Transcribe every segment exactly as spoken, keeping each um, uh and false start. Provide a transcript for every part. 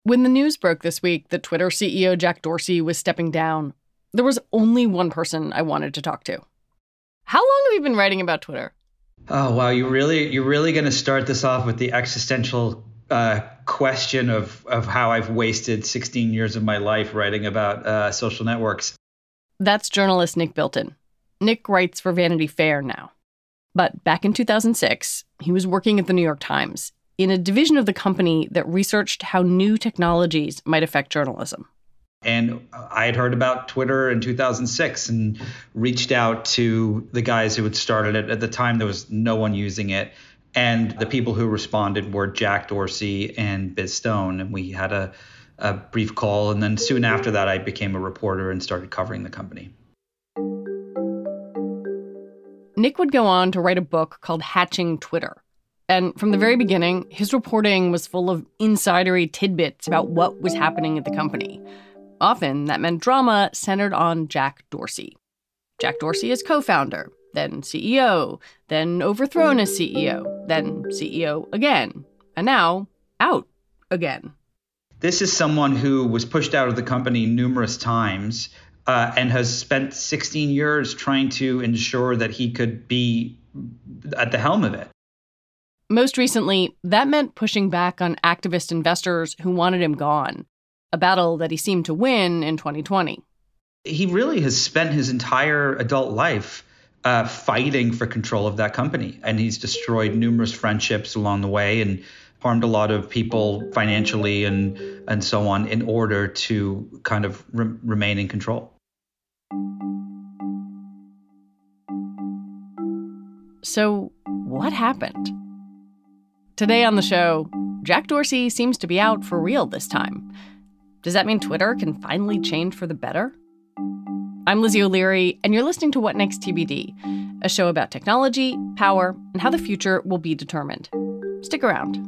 When the news broke this week that Twitter C E O Jack Dorsey was stepping down, there was only one person I wanted to talk to. How long have you been writing about Twitter? Oh, wow. You really, you're really going to start this off with the existential uh, question of, of how I've wasted sixteen years of my life writing about uh, social networks. That's journalist Nick Bilton. Nick writes for Vanity Fair now. But back in two thousand six, he was working at the New York Times in a division of the company that researched how new technologies might affect journalism. And I had heard about Twitter in two thousand six and reached out to the guys who had started it. At the time, there was no one using it. And the people who responded were Jack Dorsey and Biz Stone. And we had a, a brief call. And then soon after that, I became a reporter and started covering the company. Nick would go on to write a book called Hatching Twitter. And from the very beginning, his reporting was full of insidery tidbits about what was happening at the company. Often, that meant drama centered on Jack Dorsey. Jack Dorsey is co-founder, then C E O, then overthrown as C E O, then C E O again, and now out again. This is someone who was pushed out of the company numerous times uh, and has spent sixteen years trying to ensure that he could be at the helm of it. Most recently, that meant pushing back on activist investors who wanted him gone, a battle that he seemed to win in twenty twenty. He really has spent his entire adult life uh, fighting for control of that company, and he's destroyed numerous friendships along the way and harmed a lot of people financially and and so on in order to kind of re- remain in control. So what happened? Today on the show, Jack Dorsey seems to be out for real this time. Does that mean Twitter can finally change for the better? I'm Lizzie O'Leary, and you're listening to What Next T B D, a show about technology, power, and how the future will be determined. Stick around.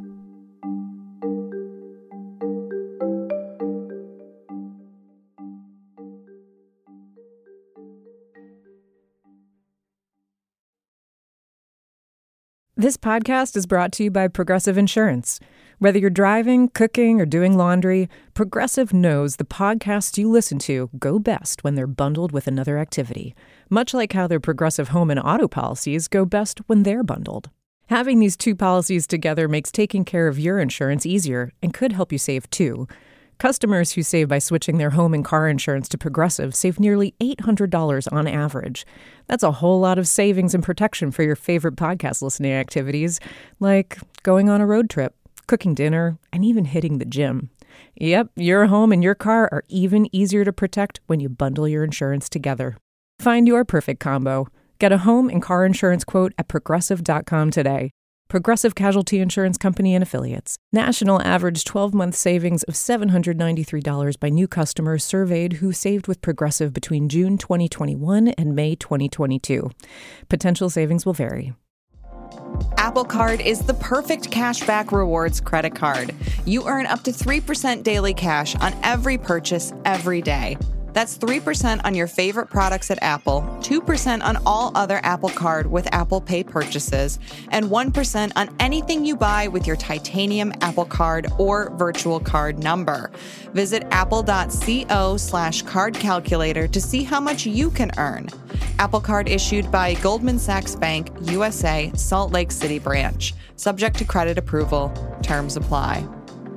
This podcast is brought to you by Progressive Insurance. Whether you're driving, cooking, or doing laundry, Progressive knows the podcasts you listen to go best when they're bundled with another activity, much like how their Progressive home and auto policies go best when they're bundled. Having these two policies together makes taking care of your insurance easier and could help you save too. Customers who save by switching their home and car insurance to Progressive save nearly eight hundred dollars on average. That's a whole lot of savings and protection for your favorite podcast listening activities, like going on a road trip, cooking dinner, and even hitting the gym. Yep, your home and your car are even easier to protect when you bundle your insurance together. Find your perfect combo. Get a home and car insurance quote at progressive dot com today. Progressive Casualty Insurance Company and Affiliates. National average twelve-month savings of seven hundred ninety-three dollars by new customers surveyed who saved with Progressive between June twenty twenty-one and May twenty twenty-two. Potential savings will vary. Apple Card is the perfect cashback rewards credit card. You earn up to three percent daily cash on every purchase every day. That's three percent on your favorite products at Apple, two percent on all other Apple Card with Apple Pay purchases, and one percent on anything you buy with your titanium Apple Card or virtual card number. Visit apple.co slash card calculator to see how much you can earn. Apple Card issued by Goldman Sachs Bank, U S A, Salt Lake City branch. Subject to credit approval. Terms apply.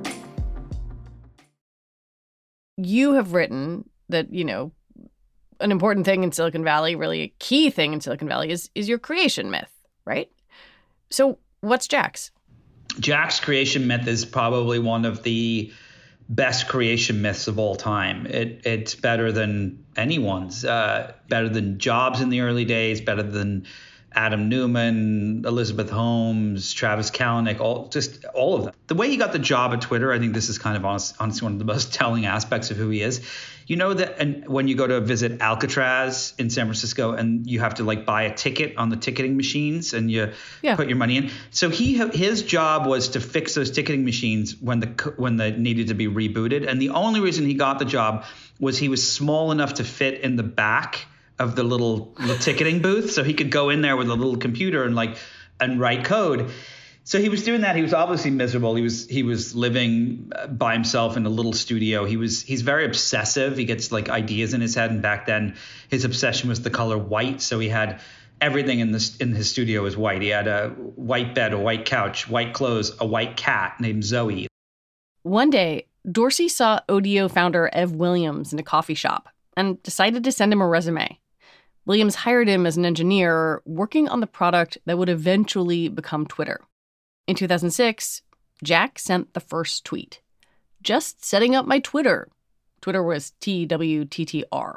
You have written that, you know, an important thing in Silicon Valley, really a key thing in Silicon Valley is is your creation myth, right? So what's Jack's? Jack's creation myth is probably one of the best creation myths of all time. It, it's better than anyone's, uh, better than Jobs in the early days, better than Adam Newman, Elizabeth Holmes, Travis Kalanick, all just all of them. The way he got the job at Twitter, I think this is kind of honest, honestly one of the most telling aspects of who he is. You know that, and when you go to visit Alcatraz in San Francisco, and you have to like buy a ticket on the ticketing machines, and you yeah. put your money in. So he his job was to fix those ticketing machines when the when they needed to be rebooted. And the only reason he got the job was he was small enough to fit in the back of the little, little ticketing booth, so he could go in there with a little computer and like and write code. So he was doing that. He was obviously miserable. He was he was living by himself in a little studio. He was he's very obsessive. He gets like ideas in his head. And back then, his obsession was the color white. So he had everything in this in his studio was white. He had a white bed, a white couch, white clothes, a white cat named Zoe. One day, Dorsey saw Odeo founder Ev Williams in a coffee shop and decided to send him a resume. Williams hired him as an engineer working on the product that would eventually become Twitter. In two thousand six, Jack sent the first tweet. Just setting up my Twitter. Twitter was T W T T R.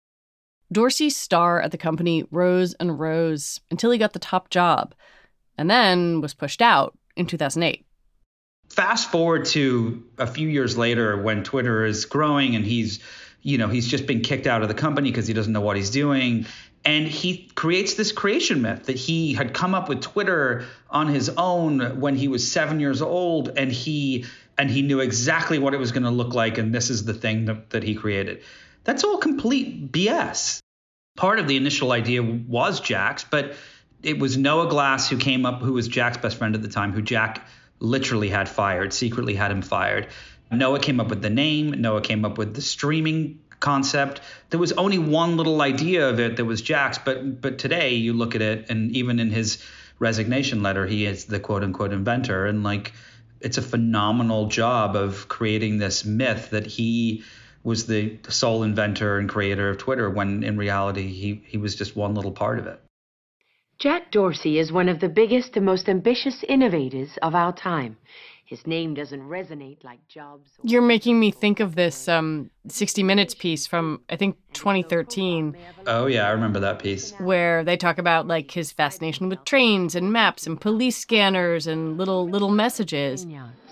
Dorsey's star at the company rose and rose until he got the top job, and then was pushed out in two thousand eight. Fast forward to a few years later when Twitter is growing and he's, you know, he's just been kicked out of the company because he doesn't know what he's doing. And he creates this creation myth that he had come up with Twitter on his own when he was seven years old, and he and he knew exactly what it was going to look like, and this is the thing that, that he created. That's all complete B S. Part of the initial idea was Jack's, but it was Noah Glass who came up, who was Jack's best friend at the time, who Jack literally had fired, secretly had him fired. Noah came up with the name. Noah came up with the streaming concept. There was only one little idea of it that was Jack's, but but today you look at it, and even in his resignation letter, he is the quote unquote inventor, and like it's a phenomenal job of creating this myth that he was the sole inventor and creator of Twitter, when in reality he he was just one little part of it. Jack Dorsey is one of the biggest and most ambitious innovators of our time. His name doesn't resonate like Jobs. You're making me think of this um, sixty minutes piece from, I think, twenty thirteen. Oh, yeah, I remember that piece. Where they talk about, like, his fascination with trains and maps and police scanners and little little messages.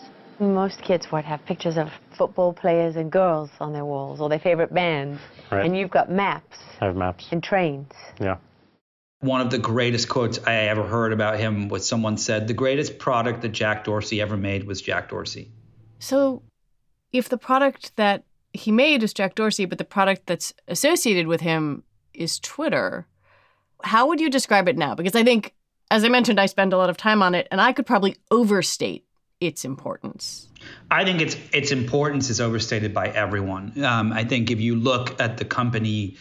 Most kids would have pictures of football players and girls on their walls, or their favorite bands. Right. And you've got maps. I have maps. And trains. Yeah. One of the greatest quotes I ever heard about him was someone said, the greatest product that Jack Dorsey ever made was Jack Dorsey. So if the product that he made is Jack Dorsey, but the product that's associated with him is Twitter, how would you describe it now? Because I think, as I mentioned, I spend a lot of time on it, and I could probably overstate its importance. I think its its importance is overstated by everyone. Um, I think if you look at the company,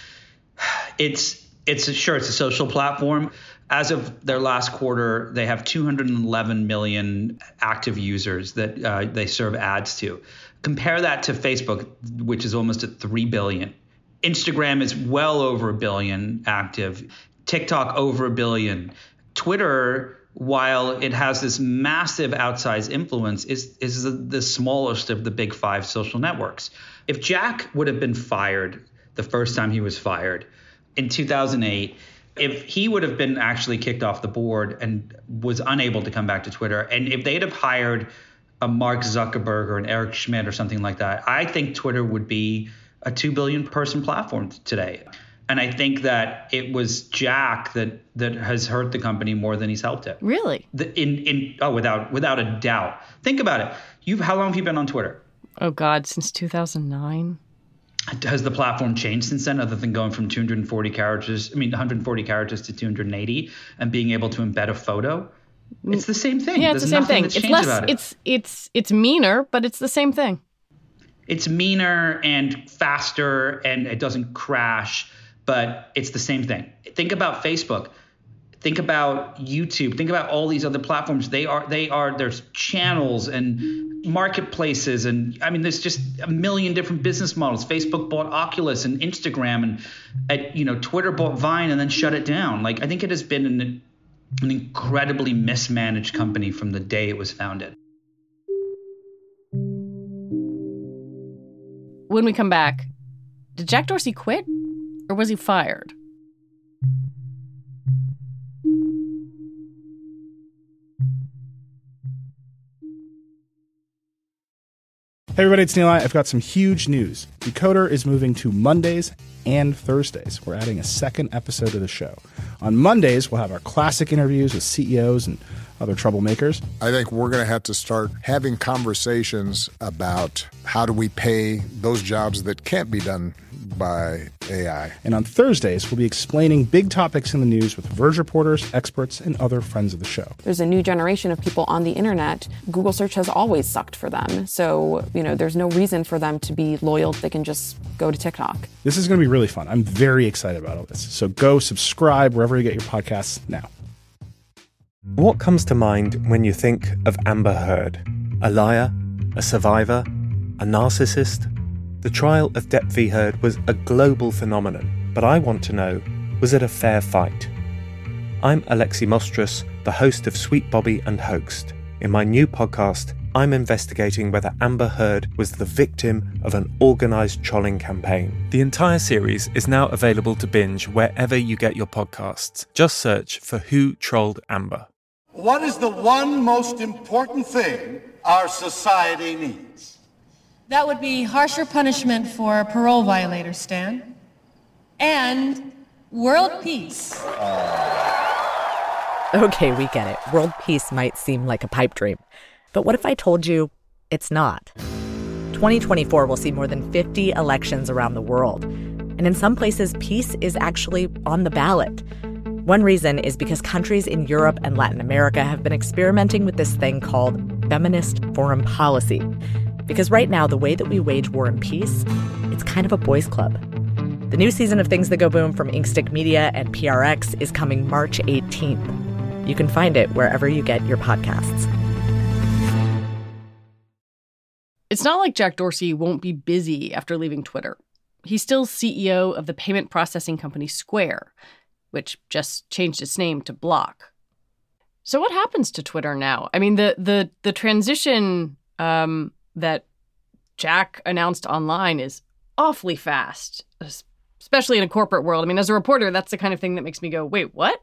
it's It's a, sure, it's a social platform. As of their last quarter, they have two hundred eleven million active users that uh, they serve ads to. Compare that to Facebook, which is almost at three billion. Instagram is well over a billion active. TikTok over a billion. Twitter, while it has this massive outsized influence, is, is the, the smallest of the big five social networks. If Jack would have been fired the first time he was fired, in two thousand eight, if he would have been actually kicked off the board and was unable to come back to Twitter, and if they'd have hired a Mark Zuckerberg or an Eric Schmidt or something like that, I think Twitter would be a two billion person platform today. And I think that it was Jack that that has hurt the company more than he's helped it. Really? The, in in oh, without without a doubt. Think about it. You've how long have you been on Twitter? Oh God, since two thousand nine. Has the platform changed since then, other than going from two hundred forty characters, I mean, one hundred forty characters to two hundred eighty, and being able to embed a photo? It's the same thing. Yeah, it's There's the same thing. That's It's changed less. about it. It's it's it's meaner, but it's the same thing. It's meaner and faster, and it doesn't crash, but it's the same thing. Think about Facebook. Think about YouTube. Think about all these other platforms. They are they are there's channels and marketplaces, and I mean, there's just a million different business models. Facebook bought Oculus and Instagram, and uh, you know, Twitter bought Vine and then shut it down. Like, I think it has been an, an incredibly mismanaged company from the day it was founded. When we come back, did Jack Dorsey quit, or was he fired? Hey everybody, it's Neil. I've got some huge news. Decoder is moving to Mondays and Thursdays. We're adding a second episode to the show. On Mondays, we'll have our classic interviews with C E Os and other troublemakers. I think we're going to have to start having conversations about how do we pay those jobs that can't be done by A I. And on Thursdays, we'll be explaining big topics in the news with Verge reporters, experts, and other friends of the show. There's a new generation of people on the internet. Google search has always sucked for them. So, you know, there's no reason for them to be loyal. They can just go to TikTok. This is going to be really fun. I'm very excited about all this. So go subscribe wherever you get your podcasts now. What comes to mind when you think of Amber Heard? A liar? A survivor? A narcissist? The trial of Depp v. Heard was a global phenomenon, but I want to know, was it a fair fight? I'm Alexi Mostrous, the host of Sweet Bobby and Hoaxed. In my new podcast, I'm investigating whether Amber Heard was the victim of an organised trolling campaign. The entire series is now available to binge wherever you get your podcasts. Just search for Who Trolled Amber. What is the one most important thing our society needs? That would be harsher punishment for parole violators, Stan. And world peace. Okay, we get it. World peace might seem like a pipe dream. But what if I told you it's not? twenty twenty-four will see more than fifty elections around the world. And in some places, peace is actually on the ballot. One reason is because countries in Europe and Latin America have been experimenting with this thing called feminist foreign policy. Because right now, the way that we wage war and peace, it's kind of a boys' club. The new season of Things That Go Boom from Inkstick Media and P R X is coming March eighteenth. You can find it wherever you get your podcasts. It's not like Jack Dorsey won't be busy after leaving Twitter. He's still C E O of the payment processing company Square, which just changed its name to Block. So what happens to Twitter now? I mean, the the the transition um, that Jack announced online is awfully fast, especially in a corporate world. I mean, as a reporter, that's the kind of thing that makes me go, wait, what?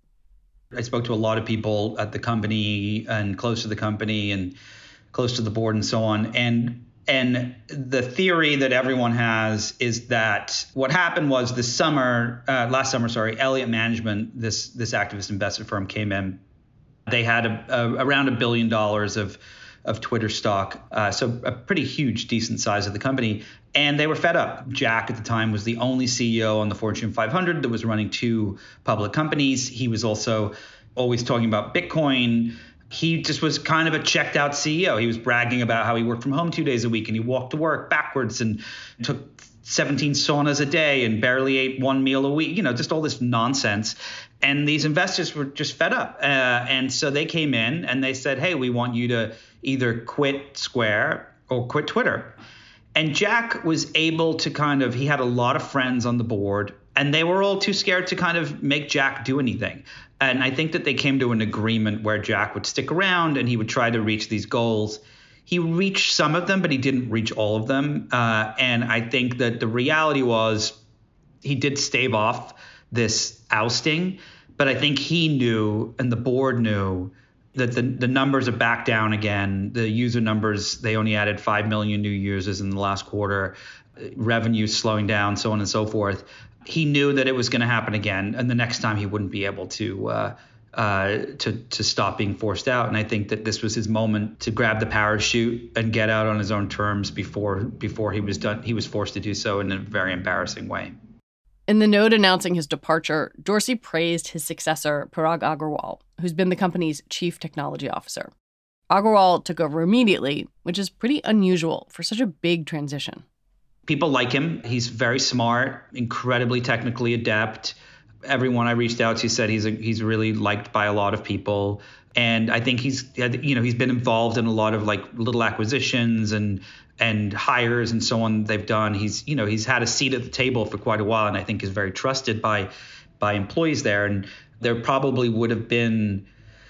I spoke to a lot of people at the company and close to the company and close to the board and so on. And and the theory that everyone has is that what happened was this summer, uh, last summer, sorry, Elliott Management, this this activist investment firm came in. They had a, a, around a billion dollars of of Twitter stock, uh, so a pretty huge, decent size of the company. And they were fed up. Jack at the time was the only C E O on the Fortune five hundred that was running two public companies. He was also always talking about Bitcoin. He just was kind of a checked out C E O. He was bragging about how he worked from home two days a week and he walked to work backwards and took seventeen saunas a day and barely ate one meal a week, you know, just all this nonsense. And these investors were just fed up. Uh, and so they came in and they said, hey, we want you to either quit Square or quit Twitter. And Jack was able to kind of, he had a lot of friends on the board and they were all too scared to kind of make Jack do anything. And I think that they came to an agreement where Jack would stick around and he would try to reach these goals. He reached some of them, but he didn't reach all of them. Uh, and I think that the reality was he did stave off this ousting, but I think he knew and the board knew that the, the numbers are back down again. The user numbers, they only added five million new users in the last quarter, revenue slowing down, so on and so forth. He knew that it was going to happen again, and the next time he wouldn't be able to uh, uh, to to stop being forced out. And I think that this was his moment to grab the parachute and get out on his own terms before before he was done. He was forced to do so in a very embarrassing way. In the note announcing his departure, Dorsey praised his successor, Parag Agrawal, who's been the company's chief technology officer. Agrawal took over immediately, which is pretty unusual for such a big transition. People like him. He's very smart, incredibly technically adept. Everyone I reached out to said he's a, he's really liked by a lot of people. And I think he's, you know, he's been involved in a lot of like little acquisitions and and hires and so on they've done. He's, you know, he's had a seat at the table for quite a while and I think is very trusted by by employees there. And there probably would have been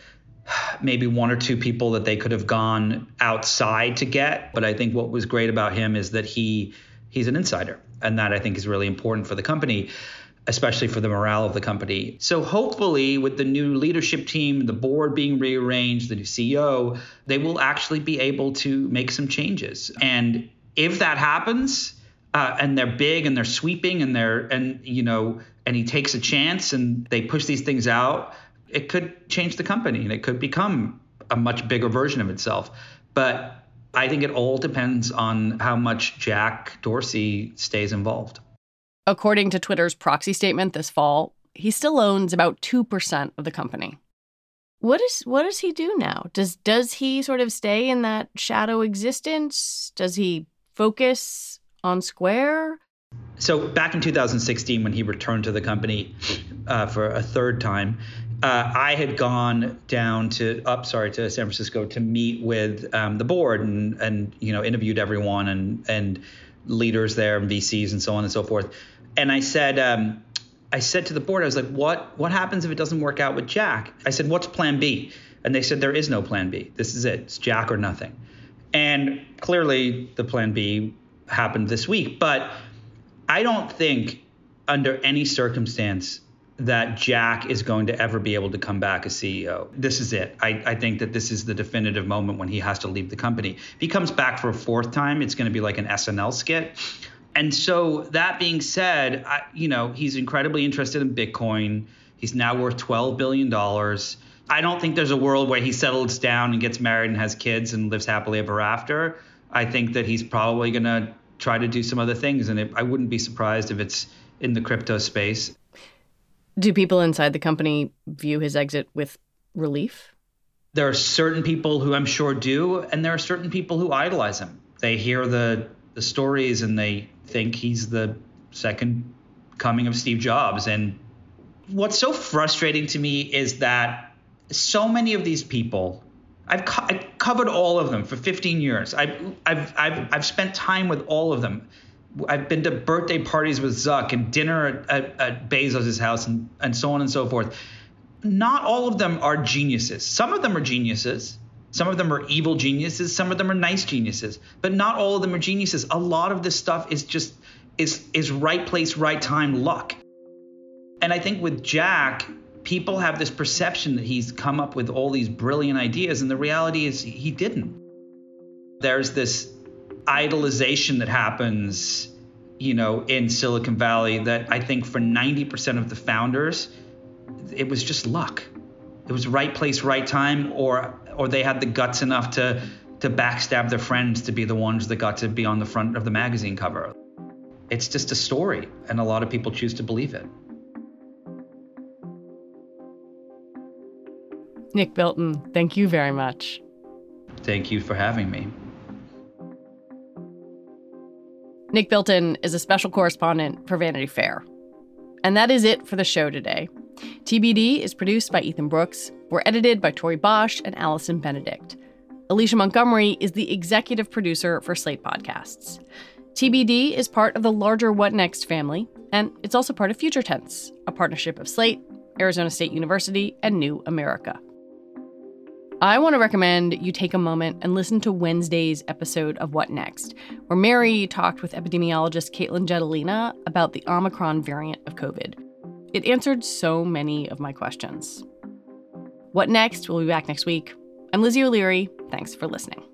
maybe one or two people that they could have gone outside to get. But I think what was great about him is that he he's an insider. And that I think is really important for the company, especially for the morale of the company. So hopefully with the new leadership team, the board being rearranged, the new C E O, they will actually be able to make some changes. And if that happens, uh, and they're big and they're sweeping and they're, and, you know, and he takes a chance and they push these things out, it could change the company and it could become a much bigger version of itself. But I think it all depends on how much Jack Dorsey stays involved. According to Twitter's proxy statement this fall, he still owns about two percent of the company. What is what does he do now? Does does he sort of stay in that shadow existence? Does he focus on Square? So back in two thousand sixteen, when he returned to the company uh, for a third time, uh, I had gone down to up, sorry, to San Francisco to meet with um, the board and and you know interviewed everyone and and leaders there and V Cs and so on and so forth. And I said, um, I said to the board, I was like, what what happens if it doesn't work out with Jack? I said, what's plan B? And they said, there is no plan B. This is it. It's Jack or nothing. And clearly the plan B happened this week. But I don't think under any circumstance that Jack is going to ever be able to come back as C E O. This is it. I, I think that this is the definitive moment when he has to leave the company. If he comes back for a fourth time, it's going to be like an S N L skit. And so that being said, I, you know, he's incredibly interested in Bitcoin. He's now worth twelve billion dollars. I don't think there's a world where he settles down and gets married and has kids and lives happily ever after. I think that he's probably going to try to do some other things. And it, I wouldn't be surprised if it's in the crypto space. Do people inside the company view his exit with relief? There are certain people who I'm sure do, and there are certain people who idolize him. They hear the the stories and they think he's the second coming of Steve Jobs. And what's so frustrating to me is that so many of these people, I've, co- I've covered all of them for fifteen years. I've, I've, I've, I've spent time with all of them. I've been to birthday parties with Zuck and dinner at, at, at Bezos' house and, and so on and so forth. Not all of them are geniuses. Some of them are geniuses. Some of them are evil geniuses. Some of them are nice geniuses. But not all of them are geniuses. A lot of this stuff is just is is right place, right time luck. And I think with Jack, people have this perception that he's come up with all these brilliant ideas. And the reality is he didn't. There's this idolization that happens, you know, in Silicon Valley that I think for ninety percent of the founders, it was just luck. It was right place, right time, or or they had the guts enough to to backstab their friends to be the ones that got to be on the front of the magazine cover. It's just a story, and a lot of people choose to believe it. Nick Bilton, thank you very much. Thank you for having me. Nick Bilton is a special correspondent for Vanity Fair. And that is it for the show today. T B D is produced by Ethan Brooks. We're edited by Tori Bosch and Allison Benedict. Alicia Montgomery is the executive producer for Slate Podcasts. T B D is part of the larger What Next family, and it's also part of Future Tense, a partnership of Slate, Arizona State University, and New America. I want to recommend you take a moment and listen to Wednesday's episode of What Next, where Mary talked with epidemiologist Caitlin Jetelina about the Omicron variant of COVID. It answered so many of my questions. What Next? We'll be back next week. I'm Lizzie O'Leary. Thanks for listening.